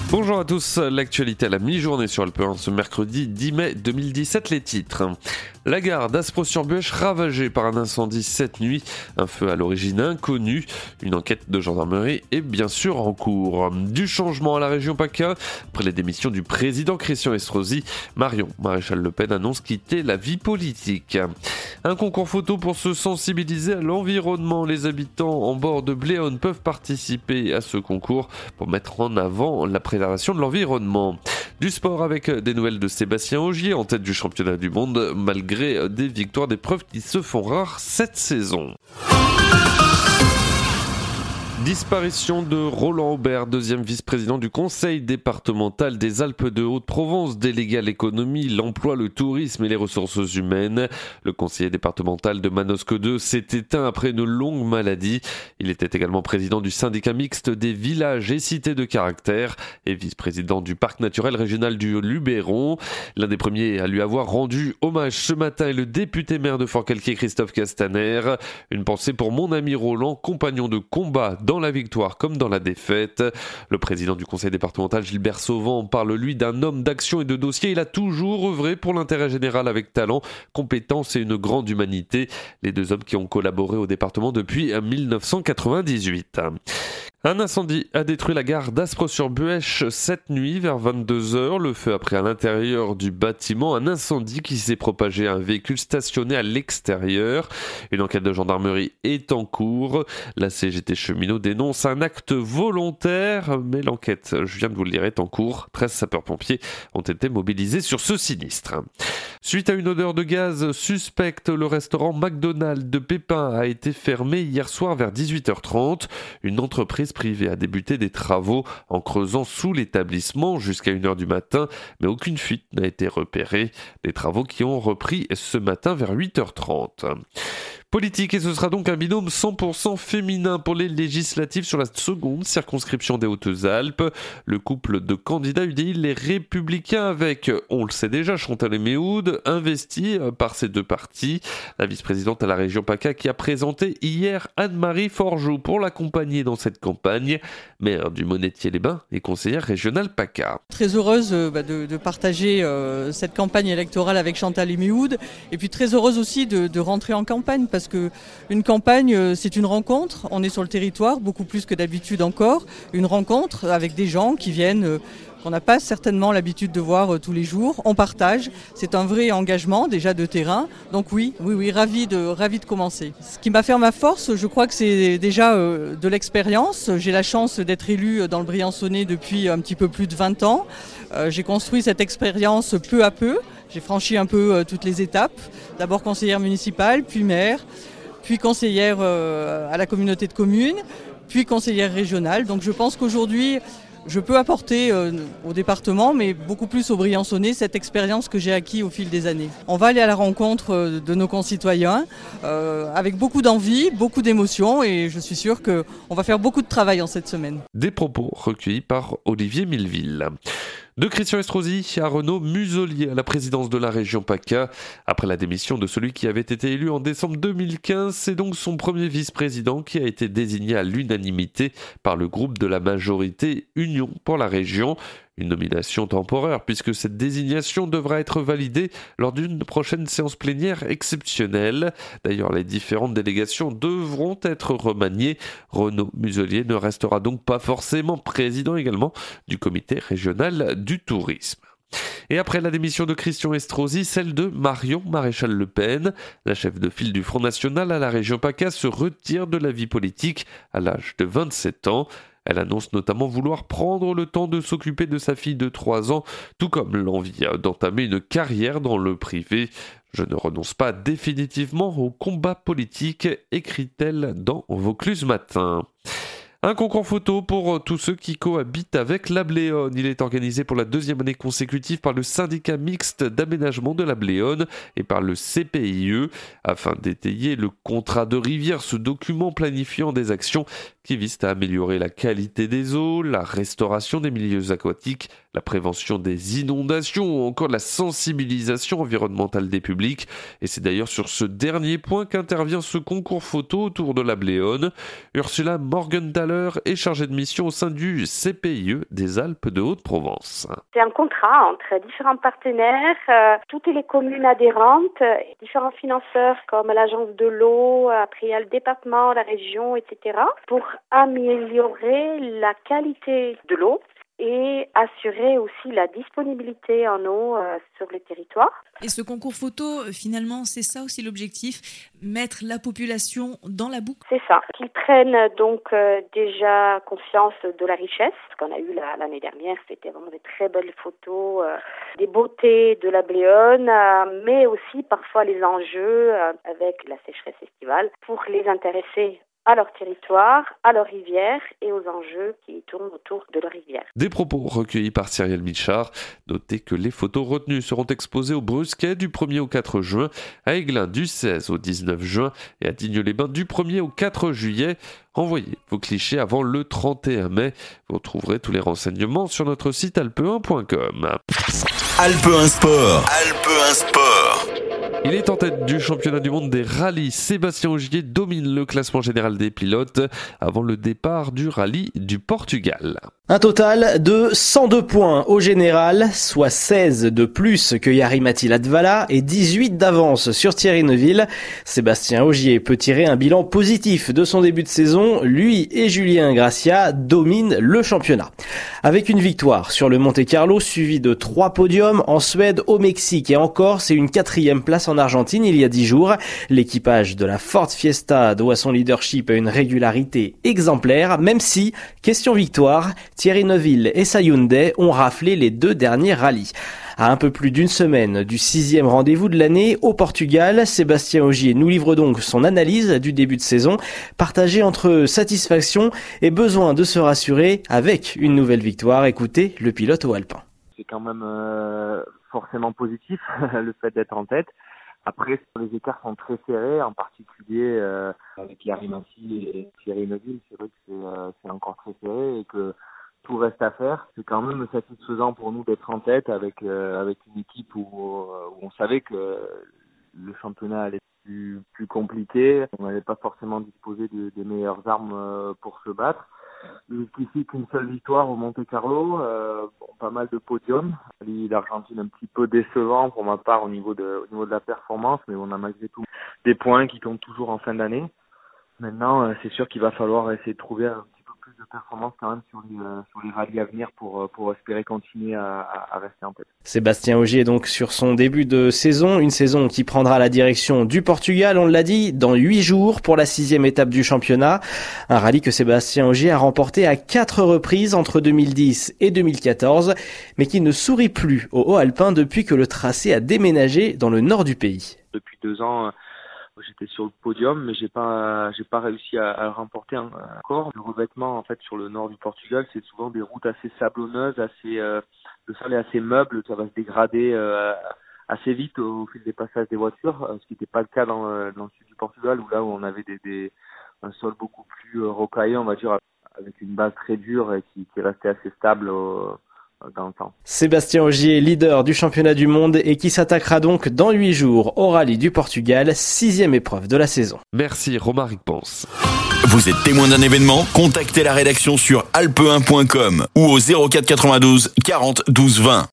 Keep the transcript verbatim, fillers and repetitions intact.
Bonjour à tous, l'actualité à la mi-journée sur Alpe un ce mercredi dix mai deux mille dix-sept, les titres. La gare d'Aspres-sur-Buëch ravagée par un incendie cette nuit, un feu à l'origine inconnue, une enquête de gendarmerie est bien sûr en cours. Du changement à la région PACA, après les démissions du président Christian Estrosi, Marion Maréchal Le Pen annonce quitter la vie politique. Un concours photo pour se sensibiliser à l'environnement, les habitants en bord de Bléone peuvent participer à ce concours pour mettre en avant la préservation de l'environnement. Du sport avec des nouvelles de Sébastien Ogier en tête du championnat du monde malgré des victoires d'épreuves qui se font rares cette saison. Disparition de Roland Aubert, deuxième vice-président du conseil départemental des Alpes de Haute-Provence, délégué à l'économie, l'emploi, le tourisme et les ressources humaines. Le conseiller départemental de Manosque deux s'est éteint après une longue maladie. Il était également président du syndicat mixte des villages et cités de caractère et vice-président du parc naturel régional du Luberon. L'un des premiers à lui avoir rendu hommage ce matin est le député maire de Forcalquier, Christophe Castaner. Une pensée pour mon ami Roland, compagnon de combat dans la victoire comme dans la défaite. Le président du conseil départemental Gilbert Sauvant parle lui d'un homme d'action et de dossier. Il a toujours œuvré pour l'intérêt général avec talent, compétence et une grande humanité. Les deux hommes qui ont collaboré au département depuis dix-neuf cent quatre-vingt-dix-huit. Un incendie a détruit la gare d'Aspres-sur-Buëch cette nuit vers vingt-deux heures. Le feu a pris à l'intérieur du bâtiment un incendie qui s'est propagé à un véhicule stationné à l'extérieur. Une enquête de gendarmerie est en cours. La C G T Cheminot dénonce un acte volontaire, mais l'enquête, je viens de vous le dire, est en cours. treize sapeurs-pompiers ont été mobilisés sur ce sinistre. Suite à une odeur de gaz suspecte, le restaurant McDonald's de Pépin a été fermé hier soir vers dix-huit heures trente. Une entreprise privée a débuté des travaux en creusant sous l'établissement jusqu'à une heure du matin, mais aucune fuite n'a été repérée. Des travaux qui ont repris ce matin vers huit heures trente. Politique, et ce sera donc un binôme cent pour cent féminin pour les législatives sur la seconde circonscription des Hautes-Alpes. Le couple de candidats U D I, les Républicains, avec, on le sait déjà, Chantal Méhoud, investi par ces deux partis. La vice-présidente à la région PACA qui a présenté hier Anne-Marie Forgeau pour l'accompagner dans cette campagne, maire du Monétier-les-Bains et conseillère régionale PACA. Très heureuse bah, de, de partager euh, cette campagne électorale avec Chantal Méhoud, et puis très heureuse aussi de, de rentrer en campagne. Parce que une campagne, c'est une rencontre. On est sur le territoire, beaucoup plus que d'habitude encore. Une rencontre avec des gens qui viennent, qu'on n'a pas certainement l'habitude de voir tous les jours. On partage. C'est un vrai engagement déjà de terrain. Donc oui, oui, oui, ravi de, ravi de commencer. Ce qui m'a fait ma force, je crois que c'est déjà euh, de l'expérience. J'ai la chance d'être élue dans le Briançonnais depuis un petit peu plus de vingt ans. Euh, j'ai construit cette expérience peu à peu. J'ai franchi un peu euh, toutes les étapes. D'abord conseillère municipale, puis maire, puis conseillère euh, à la communauté de communes, puis conseillère régionale. Donc je pense qu'aujourd'hui, je peux apporter euh, au département, mais beaucoup plus au Briançonnais, cette expérience que j'ai acquise au fil des années. On va aller à la rencontre euh, de nos concitoyens euh, avec beaucoup d'envie, beaucoup d'émotion, et je suis sûre qu'on va faire beaucoup de travail en cette semaine. Des propos recueillis par Olivier Milleville. De Christian Estrosi à Renaud Muselier à la présidence de la région PACA. Après la démission de celui qui avait été élu en décembre deux mille quinze, c'est donc son premier vice-président qui a été désigné à l'unanimité par le groupe de la majorité Union pour la région. Une nomination temporaire puisque cette désignation devra être validée lors d'une prochaine séance plénière exceptionnelle. D'ailleurs, les différentes délégations devront être remaniées. Renaud Muselier ne restera donc pas forcément président également du comité régional du tourisme. Et après la démission de Christian Estrosi, celle de Marion Maréchal Le Pen, la chef de file du Front National à la région PACA se retire de la vie politique à l'âge de vingt-sept ans. Elle annonce notamment vouloir prendre le temps de s'occuper de sa fille de trois ans, tout comme l'envie d'entamer une carrière dans le privé. Je ne renonce pas définitivement au combat politique, écrit-elle dans Vaucluse Matin. Un concours photo pour tous ceux qui cohabitent avec la Bléone. Il est organisé pour la deuxième année consécutive par le syndicat mixte d'aménagement de la Bléone et par le C P I E afin d'étayer le contrat de rivière, ce document planifiant des actions qui visent à améliorer la qualité des eaux, la restauration des milieux aquatiques, la prévention des inondations ou encore la sensibilisation environnementale des publics. Et c'est d'ailleurs sur ce dernier point qu'intervient ce concours photo autour de la Bléone. Ursula Morgenthaler est chargée de mission au sein du C P I E des Alpes de Haute-Provence. C'est un contrat entre différents partenaires, euh, toutes les communes adhérentes, différents financeurs comme l'agence de l'eau, après il y a le département, la région, et cetera, pour améliorer la qualité de l'eau et assurer aussi la disponibilité en eau euh, sur le territoire. Et ce concours photo, finalement, c'est ça aussi l'objectif, mettre la population dans la boucle. C'est ça, qu'ils prennent donc euh, déjà conscience de la richesse. Ce qu'on a eu là, l'année dernière, c'était vraiment des très belles photos, euh, des beautés de la Bléone, euh, mais aussi parfois les enjeux euh, avec la sécheresse estivale pour les intéresser à leur territoire, à leur rivière et aux enjeux qui tournent autour de leur rivière. Des propos recueillis par Cyrielle Michard. Notez que les photos retenues seront exposées au Brusquet du premier au quatre juin, à Aiglun du seize au dix-neuf juin et à Digne-les-Bains du premier au quatre juillet. Envoyez vos clichés avant le trente et un mai. Vous trouverez tous les renseignements sur notre site alpe un point com. Alpe un Sport. Alpe un Sport. Il est en tête du championnat du monde des rallyes. Sébastien Ogier domine le classement général des pilotes avant le départ du rallye du Portugal. Un total de cent deux points au général, soit seize de plus que Jari-Matti Latvala et dix-huit d'avance sur Thierry Neuville. Sébastien Ogier peut tirer un bilan positif de son début de saison. Lui et Julien Gracia dominent le championnat. Avec une victoire sur le Monte-Carlo suivie de trois podiums en Suède, au Mexique et en Corse et une quatrième place en Argentine il y a dix jours. L'équipage de la Ford Fiesta doit son leadership à une régularité exemplaire, même si, question victoire, Thierry Neuville et sa Hyundai ont raflé les deux derniers rallyes. À un peu plus d'une semaine du sixième rendez-vous de l'année au Portugal, Sébastien Ogier nous livre donc son analyse du début de saison, partagée entre satisfaction et besoin de se rassurer avec une nouvelle victoire. Écoutez le pilote au alpin. C'est quand même euh, forcément positif le fait d'être en tête. Après, les écarts sont très serrés, en particulier euh, avec Jari-Matti et Thierry Neuville. C'est vrai que c'est, euh, c'est encore très serré et que tout reste à faire. C'est quand même satisfaisant pour nous d'être en tête avec euh, avec une équipe où, où on savait que le championnat allait être plus, plus compliqué. On n'allait pas forcément disposer de, des meilleures armes euh, pour se battre. Jusqu'ici qu'une seule victoire au Monte-Carlo, euh, bon, pas mal de podiums. L'Argentine un petit peu décevant pour ma part au niveau de au niveau de la performance, mais on a malgré tout des points qui comptent toujours en fin d'année. Maintenant, euh, c'est sûr qu'il va falloir essayer de trouver un petit peu plus de performance quand même sur les euh, sur les rallyes à venir pour pour espérer continuer à, à, à rester en tête. Sébastien Ogier donc sur son début de saison, une saison qui prendra la direction du Portugal, on l'a dit, dans huit jours pour la sixième étape du championnat. Un rallye que Sébastien Ogier a remporté à quatre reprises entre deux mille dix et deux mille quatorze, mais qui ne sourit plus au Haut-Alpin depuis que le tracé a déménagé dans le nord du pays. Depuis deux ans, j'étais sur le podium, mais j'ai pas, j'ai pas réussi à, à le remporter encore. Le revêtement, en fait, sur le nord du Portugal, c'est souvent des routes assez sablonneuses, assez, euh, le sol est assez meuble, ça va se dégrader euh, assez vite au, au fil des passages des voitures, ce qui n'était pas le cas dans, dans le sud du Portugal, où là où on avait des, des un sol beaucoup plus euh, rocailleux, on va dire, avec une base très dure et qui, qui restait assez stable au, dans le temps. Sébastien Ogier, leader du championnat du monde et qui s'attaquera donc dans huit jours au rallye du Portugal, sixième épreuve de la saison. Merci Romaric Ponce. Vous êtes témoin d'un événement? Contactez la rédaction sur alpe un point com ou au zéro quatre quatre-vingt-douze quarante douze vingt.